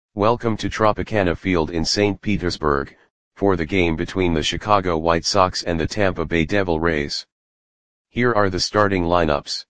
Welcome to Tropicana Field in St. Petersburg, for the game between the Chicago White Sox and the Tampa Bay Devil Rays. Here are the starting lineups.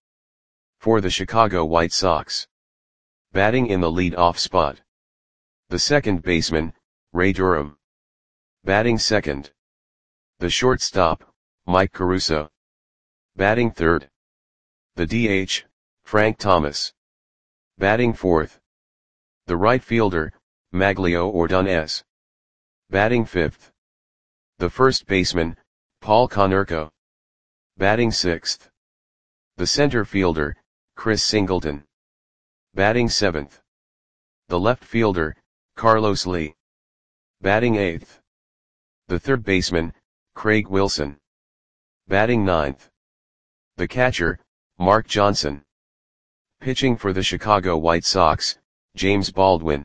For the Chicago White Sox. Batting in the lead-off spot. The second baseman, Ray Durham. Batting second. The shortstop, Mike Caruso. Batting third. The DH, Frank Thomas. Batting fourth. The right fielder, Magglio Ordonez. Batting fifth. The first baseman, Paul Konerko. Batting sixth. The center fielder, Chris Singleton. Batting seventh. The left fielder, Carlos Lee. Batting eighth. The third baseman, Craig Wilson. Batting ninth. The catcher, Mark Johnson. Pitching for the Chicago White Sox, James Baldwin.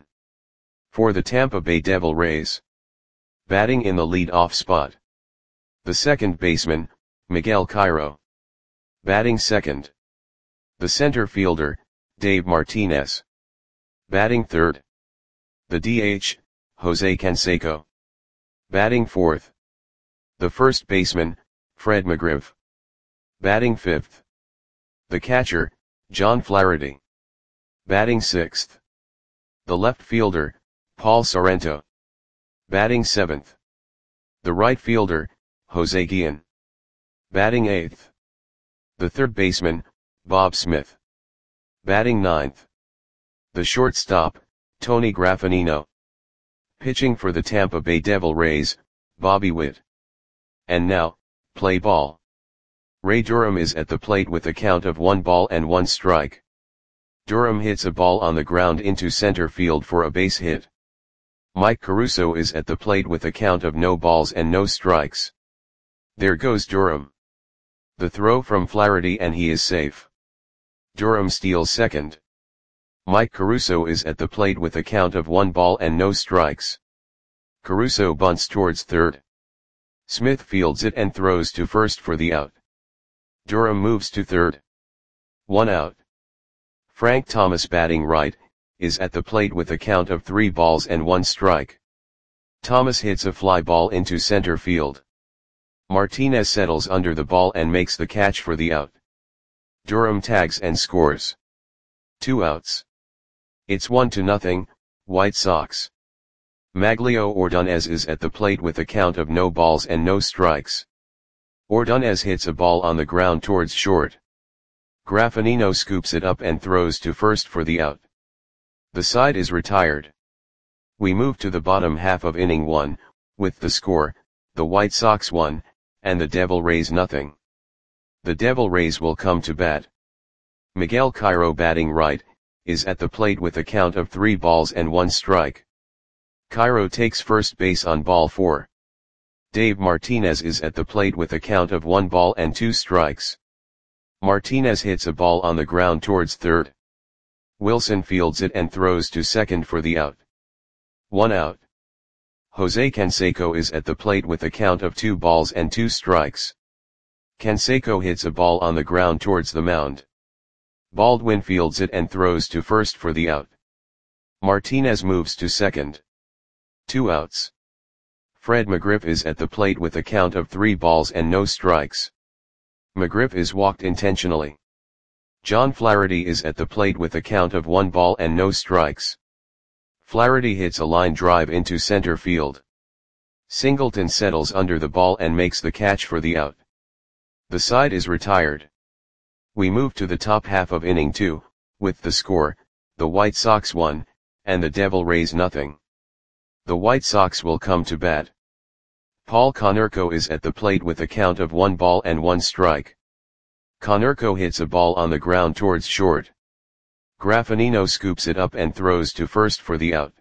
For the Tampa Bay Devil Rays. Batting in the lead-off spot. The second baseman, Miguel Cairo. Batting second. The center fielder, Dave Martinez. Batting third. The DH, Jose Canseco. Batting fourth. The first baseman, Fred McGriff. Batting fifth. The catcher, John Flaherty. Batting sixth. The left fielder, Paul Sorrento. Batting seventh. The right fielder, Jose Guillen. Batting eighth. The third baseman, Bob Smith. Batting ninth. The shortstop, Tony Graffagnino. Pitching for the Tampa Bay Devil Rays, Bobby Witt. And now, play ball. Ray Durham is at the plate with a count of 1 strike. Durham hits a ball on the ground into center field for a base hit. Mike Caruso is at the plate with a count of 0 strikes. There goes Durham. The throw from Flaherty and he is safe. Durham steals second. Mike Caruso is at the plate with a count of 1 strikes. Caruso bunts towards third. Smith fields it and throws to first for the out. Durham moves to third. 1 out. Frank Thomas, batting right, is at the plate with a count of 3 strikes. Thomas hits a fly ball into center field. Martinez settles under the ball and makes the catch for the out. Durham tags and scores. 2 outs. It's 1-0, White Sox. Magglio Ordonez is at the plate with a count of 0 strikes. Ordonez hits a ball on the ground towards short. Graffagnino scoops it up and throws to first for the out. The side is retired. We move to the bottom half of inning 1, with the score, the White Sox 1, and the Devil Rays 0. The Devil Rays will come to bat. Miguel Cairo, batting right, is at the plate with a count of 3 strikes. Cairo takes first base on ball 4. Dave Martinez is at the plate with a count of 1 strikes. Martinez hits a ball on the ground towards third. Wilson fields it and throws to second for the out. 1 out. Jose Canseco is at the plate with a count of 2 strikes. Canseco hits a ball on the ground towards the mound. Baldwin fields it and throws to first for the out. Martinez moves to second. 2 outs. Fred McGriff is at the plate with a count of 3 strikes. McGriff is walked intentionally. John Flaherty is at the plate with a count of 1 strikes. Flaherty hits a line drive into center field. Singleton settles under the ball and makes the catch for the out. The side is retired. We move to the top half of inning 2, with the score, the White Sox 1, and the Devil Rays 0. The White Sox will come to bat. Paul Konerko is at the plate with a count of 1 strike. Konerko hits a ball on the ground towards short. Graffagnino scoops it up and throws to first for the out.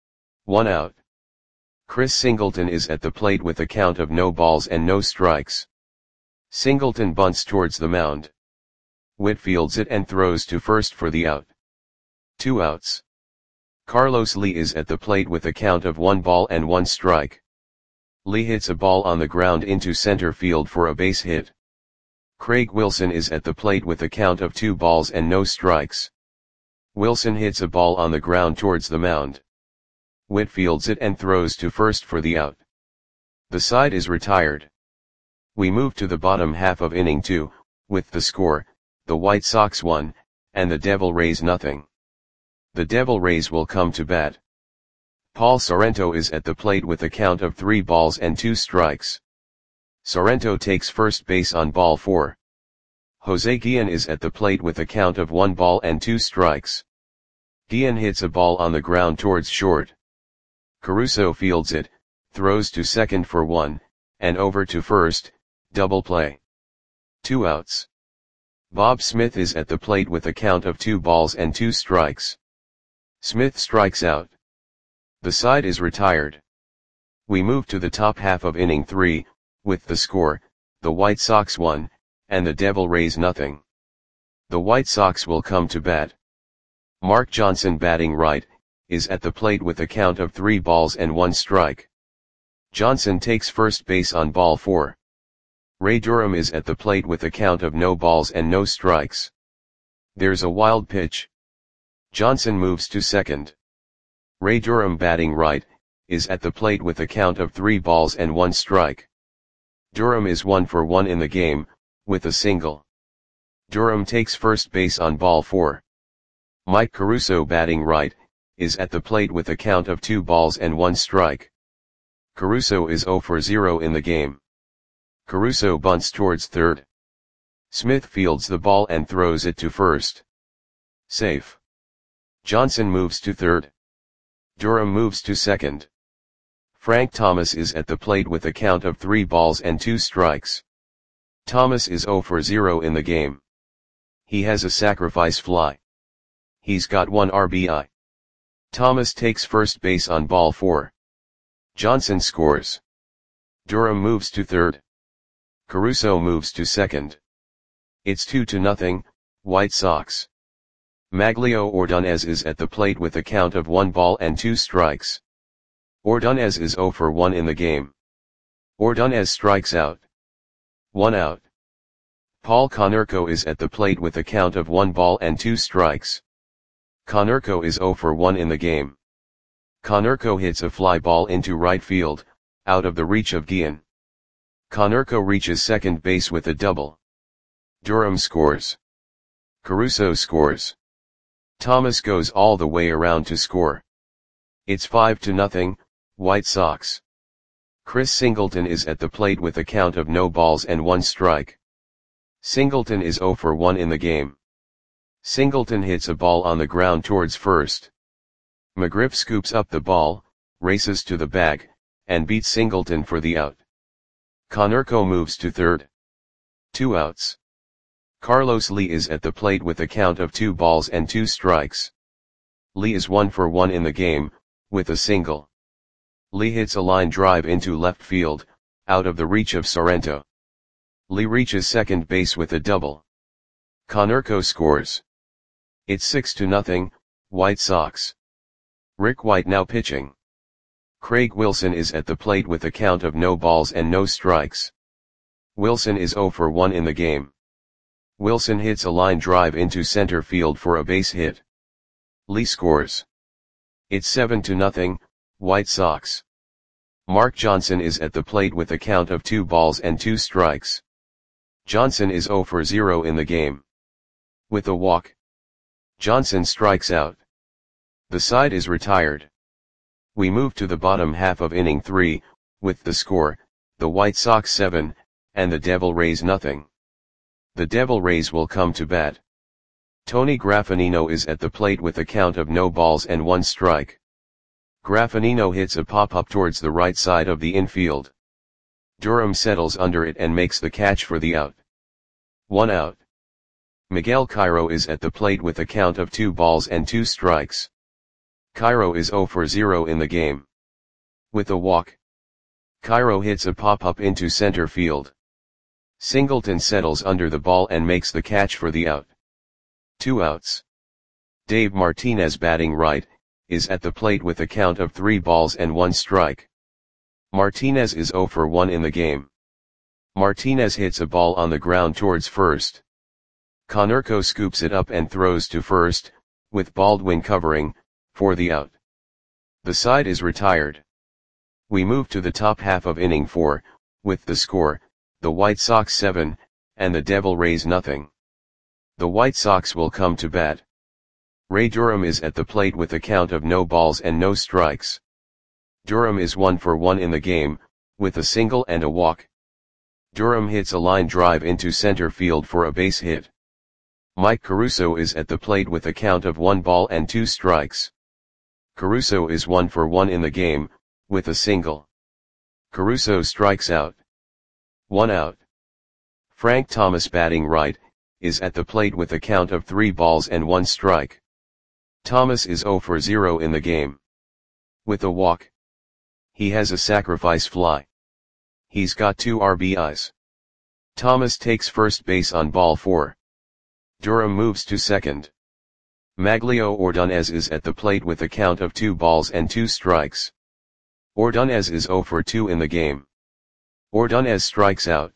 1 out. Chris Singleton is at the plate with a count of 0 strikes. Singleton bunts towards the mound. Witt fields it and throws to first for the out. 2 outs. Carlos Lee is at the plate with a count of 1 strike. Lee hits a ball on the ground into center field for a base hit. Craig Wilson is at the plate with a count of 2 strikes. Wilson hits a ball on the ground towards the mound. Witt fields it and throws to first for the out. The side is retired. We move to the bottom half of inning 2, with the score, the White Sox 1, and the Devil Rays nothing. The Devil Rays will come to bat. Paul Sorrento is at the plate with a count of 3 balls and 2 strikes. Sorrento takes first base on ball 4. Jose Guillen is at the plate with a count of 1 ball and 2 strikes. Guillen hits a ball on the ground towards short. Caruso fields it, throws to second for 1, and over to first, double play. 2 outs. Bob Smith is at the plate with a count of 2 balls and 2 strikes. Smith strikes out. The side is retired. We move to the top half of inning 3, with the score, the White Sox 1, and the Devil Rays nothing. The White Sox will come to bat. Mark Johnson, batting right, is at the plate with a count of 3 balls and 1 strike. Johnson takes first base on ball 4. Ray Durham is at the plate with a count of no balls and no strikes. There's a wild pitch. Johnson moves to second. Ray Durham, batting right, is at the plate with a count of 3 balls and 1 strike. Durham is 1 for 1 in the game, with a single. Durham takes first base on ball 4. Mike Caruso, batting right, is at the plate with a count of 2 balls and 1 strike. Caruso is 0 for 0 in the game. Caruso bunts towards third. Smith fields the ball and throws it to first. Safe. Johnson moves to third. Durham moves to second. Frank Thomas is at the plate with a count of 3 balls and 2 strikes. Thomas is 0 for 0 in the game. He has a sacrifice fly. He's got 1 RBI. Thomas takes first base on ball 4. Johnson scores. Durham moves to third. Caruso moves to second. It's 2-0, White Sox. Maglio Ordonez is at the plate with a count of 1 ball and 2 strikes. Ordonez is 0 for 1 in the game. Ordonez strikes out. 1 out. Paul Konerko is at the plate with a count of 1 ball and 2 strikes. Konerko is 0 for 1 in the game. Konerko hits a fly ball into right field, out of the reach of Guillen. Konerko reaches second base with a double. Durham scores. Caruso scores. Thomas goes all the way around to score. It's 5-0, White Sox. Chris Singleton is at the plate with a count of no balls and 1 strike. Singleton is 0 for 1 in the game. Singleton hits a ball on the ground towards first. McGriff scoops up the ball, races to the bag, and beats Singleton for the out. Konerko moves to third. 2 outs. Carlos Lee is at the plate with a count of 2 balls and 2 strikes. Lee is 1 for 1 in the game, with a single. Lee hits a line drive into left field, out of the reach of Sorrento. Lee reaches second base with a double. Konerko scores. It's 6-0, White Sox. Rick White now pitching. Craig Wilson is at the plate with a count of no balls and no strikes. Wilson is 0 for 1 in the game. Wilson hits a line drive into center field for a base hit. Lee scores. It's 7-0, White Sox. Mark Johnson is at the plate with a count of 2 balls and 2 strikes. Johnson is 0 for 0 in the game. With a walk. Johnson strikes out. The side is retired. We move to the bottom half of inning 3, with the score, the White Sox 7, and the Devil Rays nothing. The Devil Rays will come to bat. Tony Graffanino is at the plate with a count of no balls and 1 strike. Graffanino hits a pop-up towards the right side of the infield. Durham settles under it and makes the catch for the out. 1 out. Miguel Cairo is at the plate with a count of 2 balls and 2 strikes. Cairo is 0 for 0 in the game. With a walk. Cairo hits a pop-up into center field. Singleton settles under the ball and makes the catch for the out. 2 outs. Dave Martinez, batting right, is at the plate with a count of 3 balls and 1 strike. Martinez is 0 for 1 in the game. Martinez hits a ball on the ground towards first. Konerko scoops it up and throws to first, with Baldwin covering, for the out. The side is retired. We move to the top half of inning 4, with the score, the White Sox 7, and the Devil Rays nothing. The White Sox will come to bat. Ray Durham is at the plate with a count of no balls and no strikes. Durham is 1 for 1 in the game, with a single and a walk. Durham hits a line drive into center field for a base hit. Mike Caruso is at the plate with a count of 1 ball and 2 strikes. Caruso is 1 for 1 in the game, with a single. Caruso strikes out. 1 out. Frank Thomas, batting right, is at the plate with a count of 3 balls and 1 strike. Thomas is 0 for 0 in the game. With a walk. He has a sacrifice fly. He's got 2 RBIs. Thomas takes first base on ball 4. Durham moves to second. Maglio Ordonez is at the plate with a count of 2 balls and 2 strikes. Ordonez is 0 for 2 in the game. Ordonez strikes out.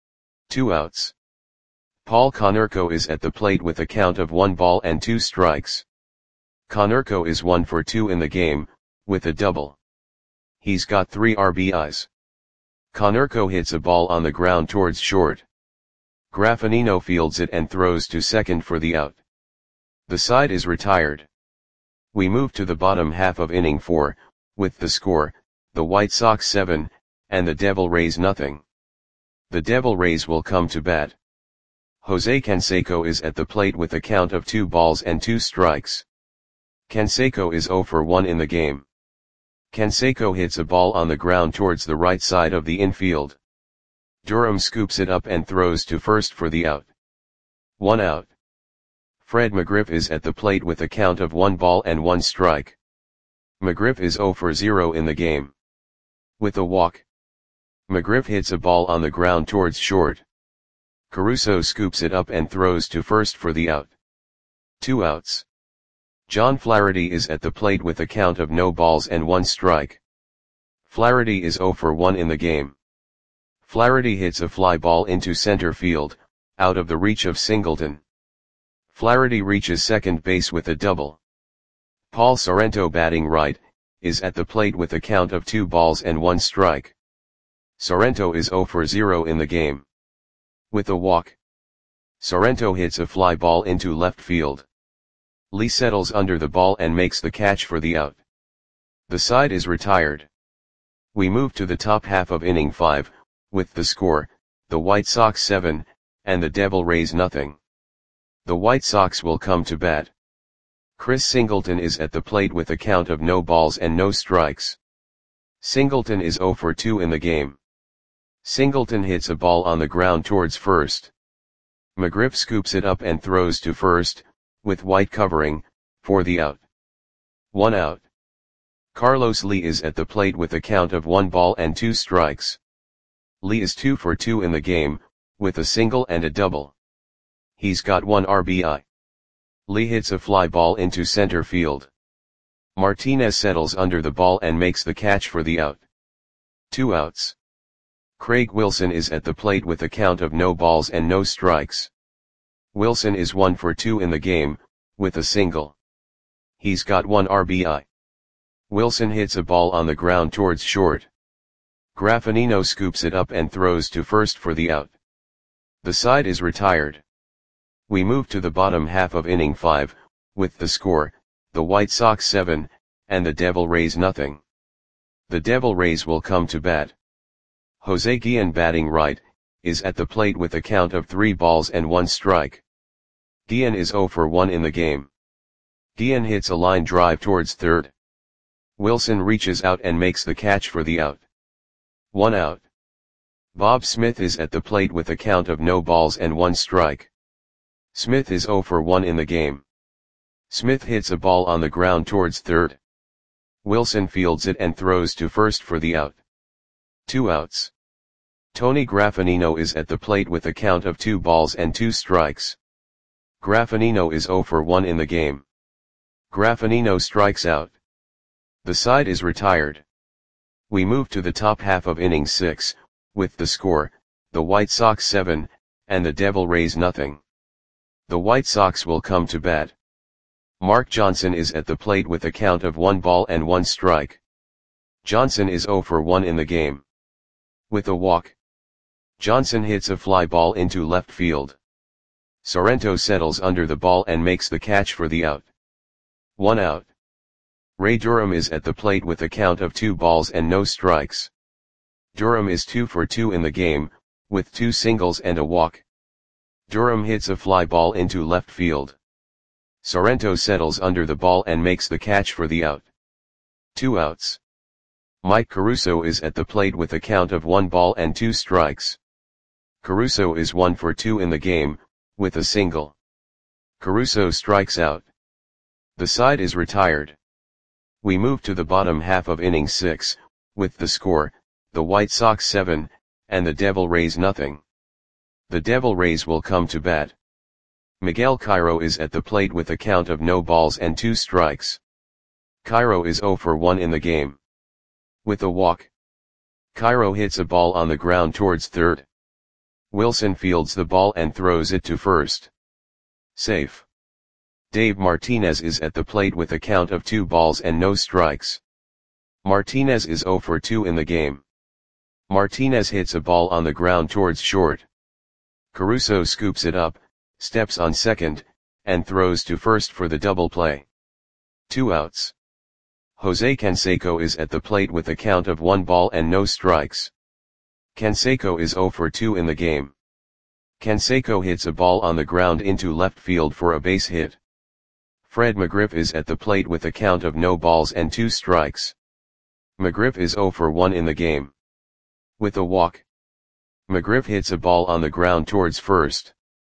2 outs. Paul Konerko is at the plate with a count of 1 ball and 2 strikes. Konerko is 1 for 2 in the game, with a double. He's got 3 RBIs. Konerko hits a ball on the ground towards short. Graffinino fields it and throws to second for the out. The side is retired. We move to the bottom half of inning 4, with the score, the White Sox 7, and the Devil Rays nothing. The Devil Rays will come to bat. Jose Canseco is at the plate with a count of 2 balls and 2 strikes. Canseco is 0 for 1 in the game. Canseco hits a ball on the ground towards the right side of the infield. Durham scoops it up and throws to first for the out. 1 out. Fred McGriff is at the plate with a count of 1 ball and 1 strike. McGriff is 0 for 0 in the game. With a walk. McGriff hits a ball on the ground towards short. Caruso scoops it up and throws to first for the out. 2 outs. John Flaherty is at the plate with a count of no balls and 1 strike. Flaherty is 0 for 1 in the game. Flaherty hits a fly ball into center field, out of the reach of Singleton. Flaherty reaches second base with a double. Paul Sorrento, batting right, is at the plate with a count of 2 balls and 1 strike. Sorrento is 0 for 0 in the game. With a walk. Sorrento hits a fly ball into left field. Lee settles under the ball and makes the catch for the out. The side is retired. We move to the top half of inning 5, with the score, the White Sox 7, and the Devil Rays nothing. The White Sox will come to bat. Chris Singleton is at the plate with a count of no balls and no strikes. Singleton is 0 for 2 in the game. Singleton hits a ball on the ground towards first. McGriff scoops it up and throws to first, with White covering, for the out. 1 out. Carlos Lee is at the plate with a count of 1 ball and 2 strikes. Lee is 2 for 2 in the game, with a single and a double. He's got 1 RBI. Lee hits a fly ball into center field. Martinez settles under the ball and makes the catch for the out. 2 outs. Craig Wilson is at the plate with a count of no balls and no strikes. Wilson is 1 for 2 in the game, with a single. He's got 1 RBI. Wilson hits a ball on the ground towards short. Graffinino scoops it up and throws to first for the out. The side is retired. We move to the bottom half of inning 5, with the score, the White Sox 7, and the Devil Rays nothing. The Devil Rays will come to bat. Jose Guillen, batting right, is at the plate with a count of 3 balls and 1 strike. Guillen is 0 for 1 in the game. Guillen hits a line drive towards third. Wilson reaches out and makes the catch for the out. 1 out. Bob Smith is at the plate with a count of no balls and 1 strike. Smith is 0 for 1 in the game. Smith hits a ball on the ground towards third. Wilson fields it and throws to first for the out. 2 outs. Tony Graffinino is at the plate with a count of 2 balls and 2 strikes. Graffinino is 0 for 1 in the game. Graffinino strikes out. The side is retired. We move to the top half of inning 6, with the score, the White Sox 7, and the Devil Rays nothing. The White Sox will come to bat. Mark Johnson is at the plate with a count of 1 ball and 1 strike. Johnson is 0 for 1 in the game. With a walk, Johnson hits a fly ball into left field. Sorrento settles under the ball and makes the catch for the out. 1 out. Ray Durham is at the plate with a count of 2 balls and no strikes. Durham is 2 for 2 in the game, with 2 singles and a walk. Durham hits a fly ball into left field. Sorrento settles under the ball and makes the catch for the out. 2 outs. Mike Caruso is at the plate with a count of 1 ball and 2 strikes. Caruso is 1 for 2 in the game, with a single. Caruso strikes out. The side is retired. We move to the bottom half of inning 6, with the score, the White Sox 7, and the Devil Rays nothing. The Devil Rays will come to bat. Miguel Cairo is at the plate with a count of no balls and 2 strikes. Cairo is 0 for 1 in the game. With a walk, Cairo hits a ball on the ground towards third. Wilson fields the ball and throws it to first. Safe. Dave Martinez is at the plate with a count of 2 balls and no strikes. Martinez is 0 for 2 in the game. Martinez hits a ball on the ground towards short. Caruso scoops it up, steps on second, and throws to first for the double play. 2 outs. Jose Canseco is at the plate with a count of 1 ball and no strikes. Canseco is 0 for 2 in the game. Canseco hits a ball on the ground into left field for a base hit. Fred McGriff is at the plate with a count of no balls and 2 strikes. McGriff is 0 for 1 in the game. With a walk, McGriff hits a ball on the ground towards first.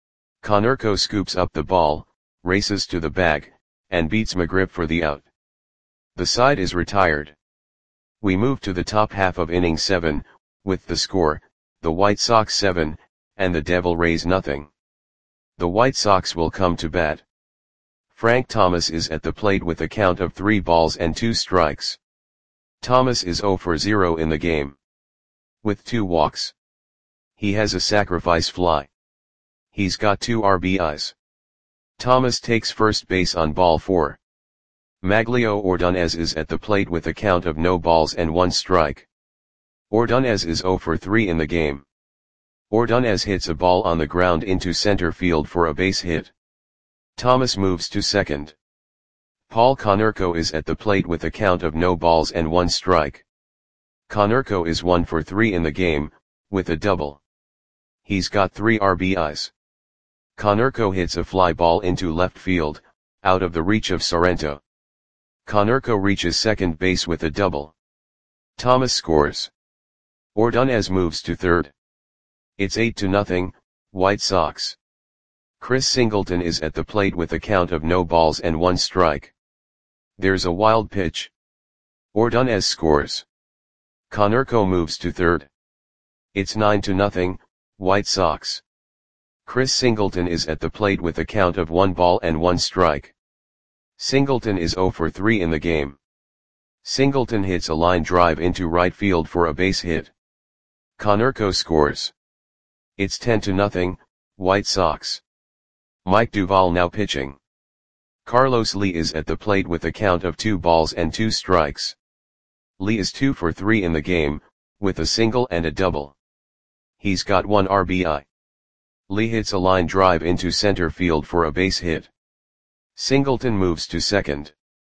Konerko scoops up the ball, races to the bag, and beats McGriff for the out. The side is retired. We move to the top half of inning 7, with the score, the White Sox 7, and the Devil Rays nothing. The White Sox will come to bat. Frank Thomas is at the plate with a count of 3 balls and 2 strikes. Thomas is 0 for 0 in the game. With 2 walks. He has a sacrifice fly. He's got 2 RBIs. Thomas takes first base on ball 4. Maglio Ordonez is at the plate with a count of no balls and 1 strike. Ordonez is 0 for 3 in the game. Ordonez hits a ball on the ground into center field for a base hit. Thomas moves to second. Paul Konerko is at the plate with a count of no balls and 1 strike. Konerko is 1 for 3 in the game, with a double. He's got 3 RBIs. Konerko hits a fly ball into left field, out of the reach of Sorrento. Konerko reaches second base with a double. Thomas scores. Ordonez moves to third. It's 8-0, White Sox. Chris Singleton is at the plate with a count of no balls and 1 strike. There's a wild pitch. Ordonez scores. Konerko moves to third. It's 9-0, White Sox. Chris Singleton is at the plate with a count of 1 ball and 1 strike. Singleton is 0 for 3 in the game. Singleton hits a line drive into right field for a base hit. Konerko scores. It's 10-0, White Sox. Mike Duvall now pitching. Carlos Lee is at the plate with a count of 2 balls and 2 strikes. Lee is 2 for 3 in the game, with a single and a double. He's got 1 RBI. Lee hits a line drive into center field for a base hit. Singleton moves to second.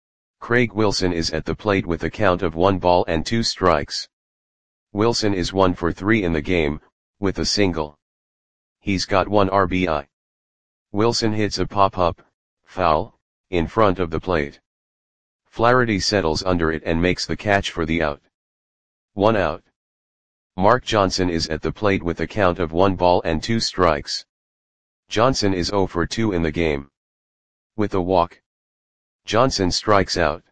Craig Wilson is at the plate with a count of 1 ball and 2 strikes. Wilson is 1 for 3 in the game, with a single. He's got 1 RBI. Wilson hits a pop-up, foul, in front of the plate. Flaherty settles under it and makes the catch for the out. 1 out. Mark Johnson is at the plate with a count of 1 ball and 2 strikes. Johnson is 0 for 2 in the game. With a walk, Johnson strikes out.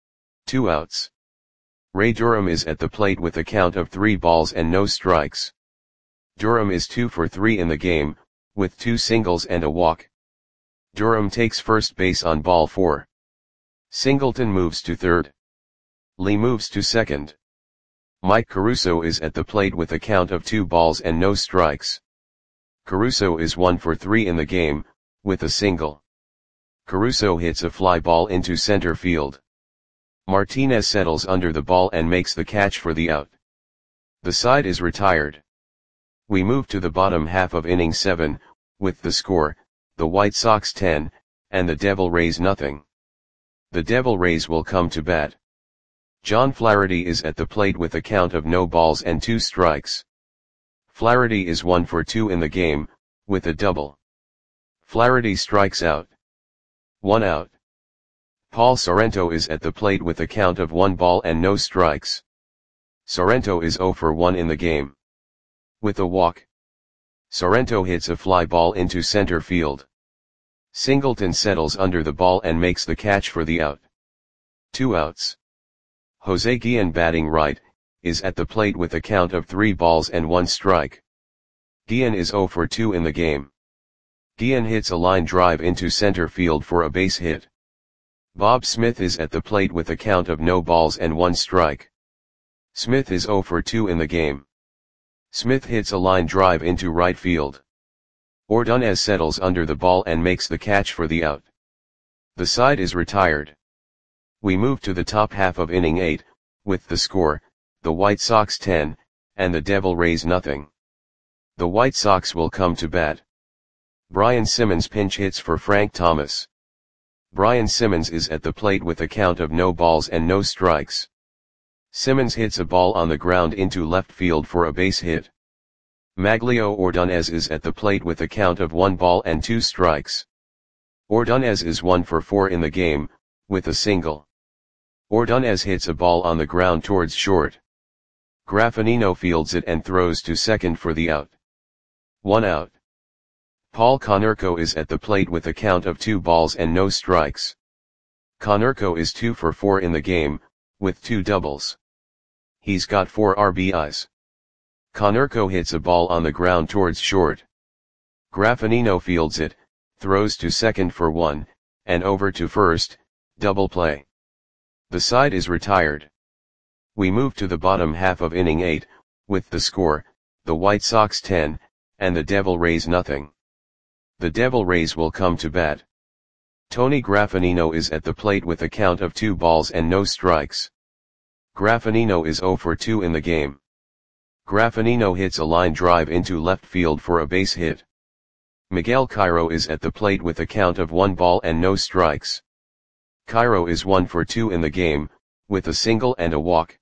2 outs. Ray Durham is at the plate with a count of 3 balls and no strikes. Durham is 2 for 3 in the game, with 2 singles and a walk. Durham takes first base on ball 4. Singleton moves to third. Lee moves to second. Mike Caruso is at the plate with a count of 2 balls and no strikes. Caruso is 1 for 3 in the game, with a single. Caruso hits a fly ball into center field. Martinez settles under the ball and makes the catch for the out. The side is retired. We move to the bottom half of inning 7, with the score, the White Sox 10, and the Devil Rays nothing. The Devil Rays will come to bat. John Flaherty is at the plate with a count of no balls and 2 strikes. Flaherty is 1 for 2 in the game, with a double. Flaherty strikes out. 1 out. Paul Sorrento is at the plate with a count of 1 ball and no strikes. Sorrento is 0 for 1 in the game. With a walk. Sorrento hits a fly ball into center field. Singleton settles under the ball and makes the catch for the out. 2 outs. Jose Guillen, batting right, is at the plate with a count of 3 balls and 1 strike. Guillen is 0 for 2 in the game. Guillen hits a line drive into center field for a base hit. Bob Smith is at the plate with a count of no balls and 1 strike. Smith is 0 for 2 in the game. Smith hits a line drive into right field. Ordonez settles under the ball and makes the catch for the out. The side is retired. We move to the top half of inning 8, with the score, the White Sox 10, and the Devil Rays nothing. The White Sox will come to bat. Brian Simmons pinch hits for Frank Thomas. Brian Simmons is at the plate with a count of no balls and no strikes. Simmons hits a ball on the ground into left field for a base hit. Maglio Ordonez is at the plate with a count of 1 ball and 2 strikes. Ordonez is 1 for 4 in the game, with a single. Ordonez hits a ball on the ground towards short. Graffinino fields it and throws to second for the out. 1 out. Paul Konerko is at the plate with a count of 2 balls and no strikes. Konerko is 2 for 4 in the game, with 2 doubles. He's got 4 RBIs. Konerko hits a ball on the ground towards short. Graffinino fields it, throws to second for 1, and over to first, double play. The side is retired. We move to the bottom half of inning 8, with the score, the White Sox 10, and the Devil Rays nothing. The Devil Rays will come to bat. Tony Graffinino is at the plate with a count of 2 balls and no strikes. Graffinino is 0 for 2 in the game. Graffinino hits a line drive into left field for a base hit. Miguel Cairo is at the plate with a count of 1 ball and no strikes. Cairo is 1 for 2 in the game, with a single and a walk.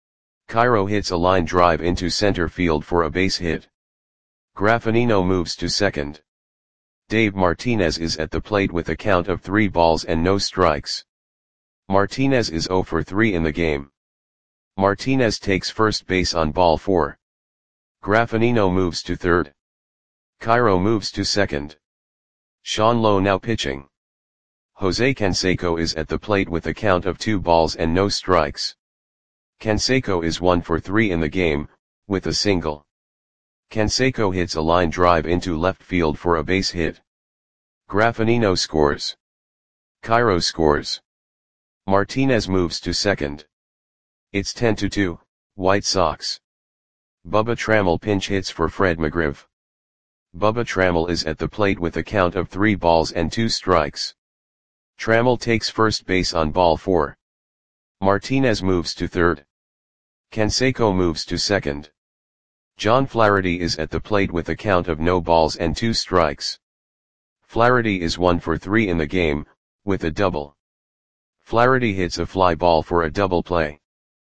Cairo hits a line drive into center field for a base hit. Graffinino moves to second. Dave Martinez is at the plate with a count of 3 balls and no strikes. Martinez is 0 for 3 in the game. Martinez takes first base on ball 4. Graffinino moves to third. Cairo moves to second. Sean Lowe now pitching. Jose Canseco is at the plate with a count of 2 balls and no strikes. Canseco is 1 for 3 in the game, with a single. Canseco hits a line drive into left field for a base hit. Graffinino scores. Cairo scores. Martinez moves to second. It's 10-2, White Sox. Bubba Trammell pinch hits for Fred McGriff. Bubba Trammell is at the plate with a count of 3 balls and 2 strikes. Trammell takes first base on ball 4. Martinez moves to third. Canseco moves to second. John Flaherty is at the plate with a count of no balls and 2 strikes. Flaherty is 1 for 3 in the game, with a double. Flaherty hits a fly ball for a double play.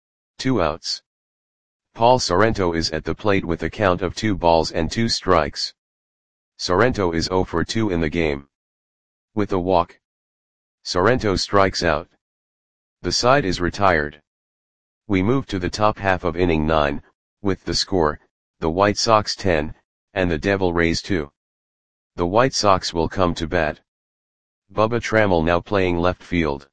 2 outs. Paul Sorrento is at the plate with a count of 2 balls and 2 strikes. Sorrento is 0 for 2 in the game. With a walk. Sorrento strikes out. The side is retired. We move to the top half of inning 9, with the score, the White Sox 10, and the Devil Rays 2. The White Sox will come to bat. Bubba Trammell now playing left field.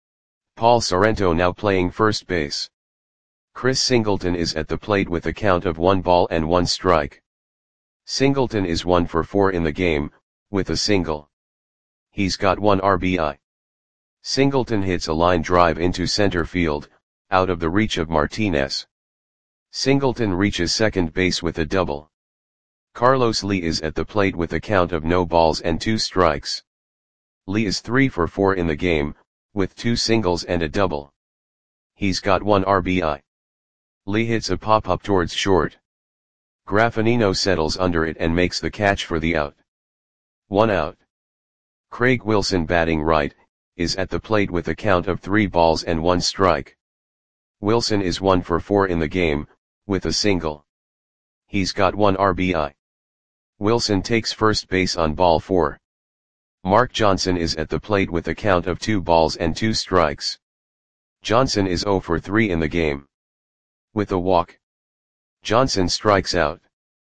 Paul Sorrento now playing first base. Chris Singleton is at the plate with a count of 1 ball and 1 strike. Singleton is 1 for 4 in the game, with a single. He's got 1 RBI. Singleton hits a line drive into center field, out of the reach of Martinez. Singleton reaches second base with a double. Carlos Lee is at the plate with a count of no balls and 2 strikes. Lee is 3 for 4 in the game, with 2 singles and a double. He's got 1 RBI. Lee hits a pop-up towards short. Graffinino settles under it and makes the catch for the out. 1 out. Craig Wilson, batting right, is at the plate with a count of 3 balls and 1 strike. Wilson is 1 for 4 in the game, with a single. He's got 1 RBI. Wilson takes first base on ball 4. Mark Johnson is at the plate with a count of 2 balls and 2 strikes. Johnson is 0 for 3 in the game. With a walk, Johnson strikes out.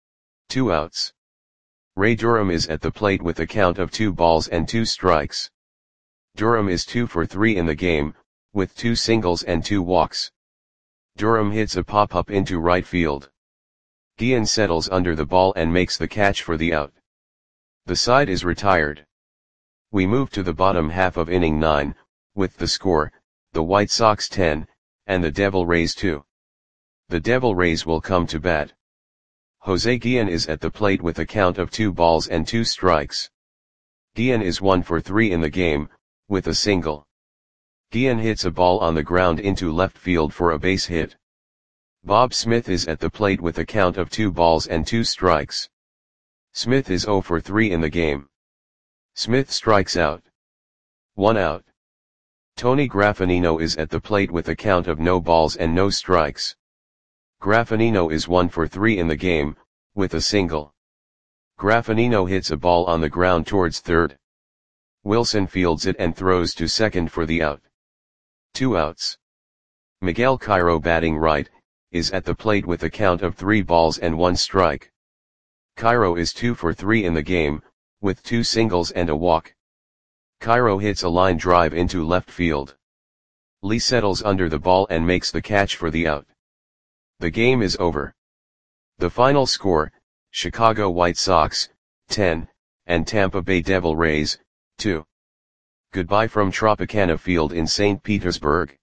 2 outs. Ray Durham is at the plate with a count of 2 balls and 2 strikes. Durham is 2 for 3 in the game, with 2 singles and 2 walks. Durham hits a pop-up into right field. Guillen settles under the ball and makes the catch for the out. The side is retired. We move to the bottom half of inning 9, with the score, the White Sox 10, and the Devil Rays 2. The Devil Rays will come to bat. Jose Guillen is at the plate with a count of 2 balls and 2 strikes. Guillen is 1 for 3 in the game, with a single. Guillen hits a ball on the ground into left field for a base hit. Bob Smith is at the plate with a count of 2 balls and 2 strikes. Smith is 0 for 3 in the game. Smith strikes out. 1 out. Tony Graffinino is at the plate with a count of no balls and no strikes. Graffinino is 1 for 3 in the game, with a single. Graffinino hits a ball on the ground towards third. Wilson fields it and throws to second for the out. 2 outs. Miguel Cairo, batting right, is at the plate with a count of 3 balls and 1 strike. Cairo is 2 for 3 in the game, with 2 singles and a walk. Cairo hits a line drive into left field. Lee settles under the ball and makes the catch for the out. The game is over. The final score, Chicago White Sox, 10, and Tampa Bay Devil Rays, 2. Goodbye from Tropicana Field in St. Petersburg.